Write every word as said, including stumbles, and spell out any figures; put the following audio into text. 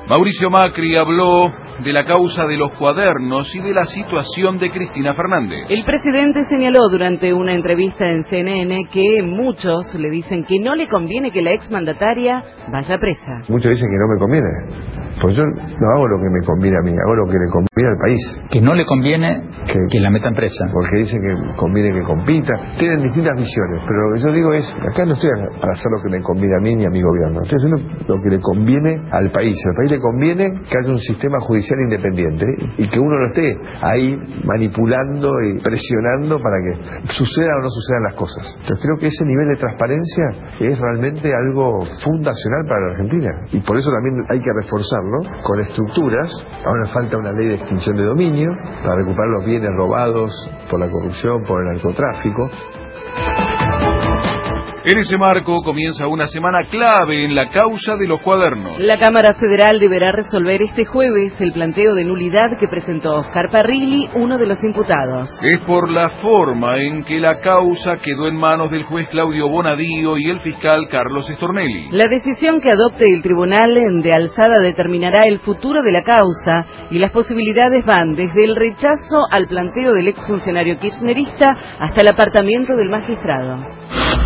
Mauricio Macri habló de la causa de los cuadernos y de la situación de Cristina Fernández. El presidente señaló durante una entrevista en C N N que muchos le dicen que no le conviene que la exmandataria vaya presa. Muchos dicen que no me conviene. Pues yo no hago lo que me conviene a mí, hago lo que le conviene al país. Que no le conviene que, que la metan presa. Porque dicen que conviene que compita. Tienen distintas visiones, pero lo que yo digo es, acá no estoy para hacer lo que me conviene a mí ni a mi gobierno. Estoy haciendo lo que le conviene al país. Al país le conviene que haya un sistema judicial independiente y que uno no esté ahí manipulando y presionando para que sucedan o no sucedan las cosas. Entonces creo que ese nivel de transparencia es realmente algo fundacional para la Argentina. Y por eso también hay que reforzarlo con estructuras. Ahora falta una ley de extinción de dominio para recuperar los bienes robados por la corrupción, por el narcotráfico. En ese marco comienza una semana clave en la causa de los cuadernos. La Cámara Federal deberá resolver este jueves el planteo de nulidad que presentó Oscar Parrilli, uno de los imputados. Es por la forma en que la causa quedó en manos del juez Claudio Bonadío y el fiscal Carlos Stornelli. La decisión que adopte el tribunal de alzada determinará el futuro de la causa y las posibilidades van desde el rechazo al planteo del exfuncionario kirchnerista hasta el apartamiento del magistrado.